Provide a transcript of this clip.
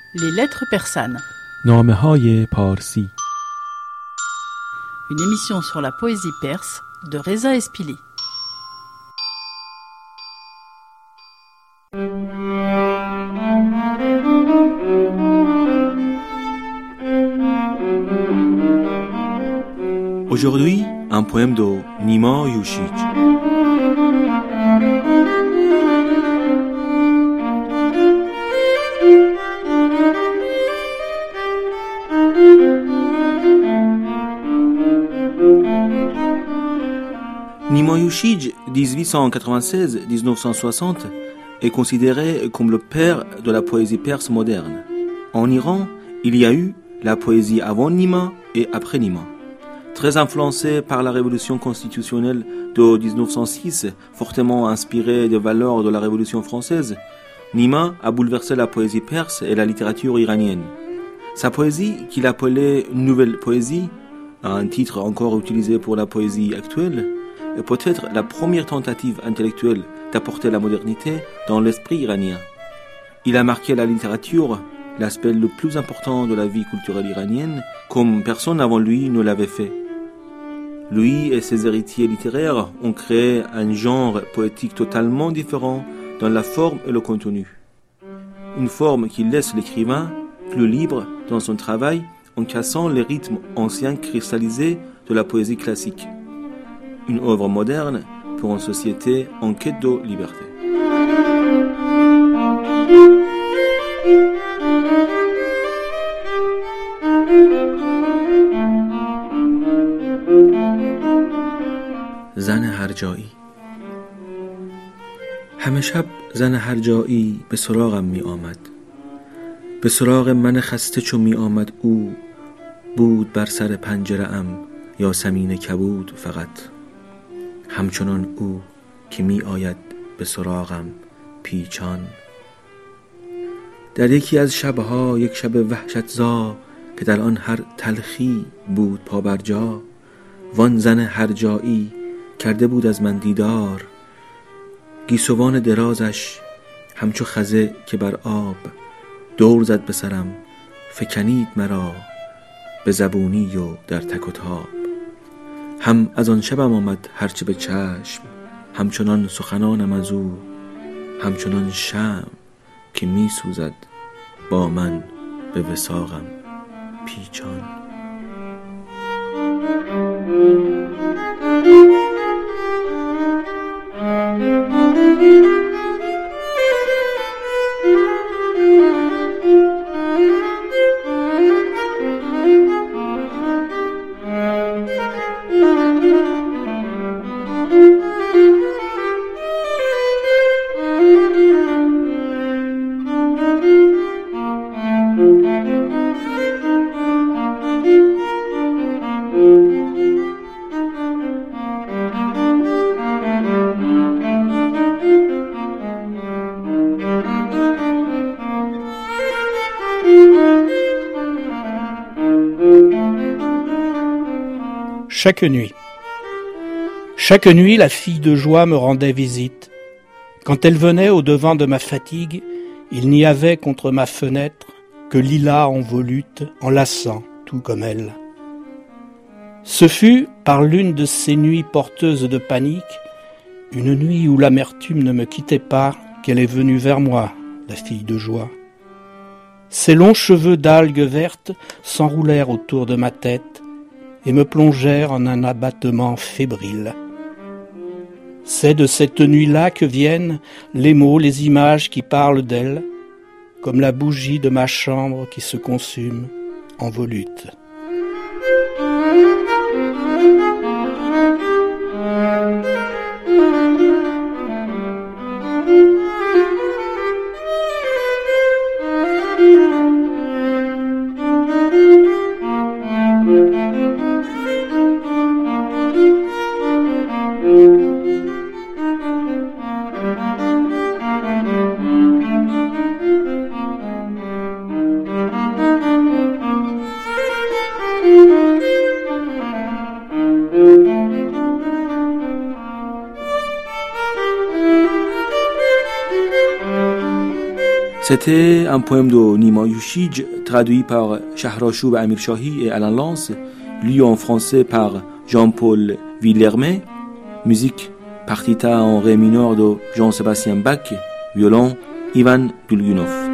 Les lettres persanes. نامه‌های پارسی. Une émission sur la poésie perse de Reza Espili. Aujourd'hui, un poème de Nima Yushij. Nima Yushij, 1896-1960, est considéré comme le père de la poésie perse moderne. En Iran, il y a eu la poésie avant Nima et après Nima. Très influencé par la révolution constitutionnelle de 1906, fortement inspiré des valeurs de la révolution française, Nima a bouleversé la poésie perse et la littérature iranienne. Sa poésie, qu'il appelait Nouvelle Poésie, un titre encore utilisé pour la poésie actuelle, est peut-être la première tentative intellectuelle d'apporter la modernité dans l'esprit iranien. Il a marqué la littérature, l'aspect le plus important de la vie culturelle iranienne, comme personne avant lui ne l'avait fait. Lui et ses héritiers littéraires ont créé un genre poétique totalement différent dans la forme et le contenu. Une forme qui laisse l'écrivain plus libre dans son travail en cassant les rythmes anciens cristallisés de la poésie classique. Une œuvre moderne pour une société en quête de liberté. زن هرجایی. همه شب زن هرجایی به سراغم می آمد. به سراغ من خسته چو می آمد او، بود بر سر پنجره ام یاسمین کبود فقط. همچنان او که می آید به سراغم پیچان. در یکی از شبها یک شب وحشتزا که در آن هر تلخی بود پابرجا، وان زن هرجایی کرده بود از من دیدار. گیسوان درازش همچو خزه که بر آب دور زد به سرم، فکنید مرا به زبونی و در تک و تاب. هم از آن شبم آمد هرچه به چشم، همچنان سخنانم از او، همچنان شمع که می سوزد با من به وثاقم پیچان. Chaque nuit. Chaque nuit, la fille de joie me rendait visite. Quand elle venait au devant de ma fatigue, il n'y avait contre ma fenêtre que lilas en volute, enlaçant, tout comme elle. Ce fut, par l'une de ces nuits porteuses de panique, une nuit où l'amertume ne me quittait pas, qu'elle est venue vers moi, la fille de joie. Ses longs cheveux d'algues vertes s'enroulèrent autour de ma tête et me plongèrent en un abattement fébrile. C'est de cette nuit-là que viennent les mots, les images qui parlent d'elle, comme la bougie de ma chambre qui se consume en volute. C'était un poème de Nima Yushij, traduit par Shahrashoub Amirchahi et Alain Lance, lu en français par Jean-Paul Villermé, musique partita en ré mineur de Jean-Sébastien Bach, violon Ivan Gulgunov.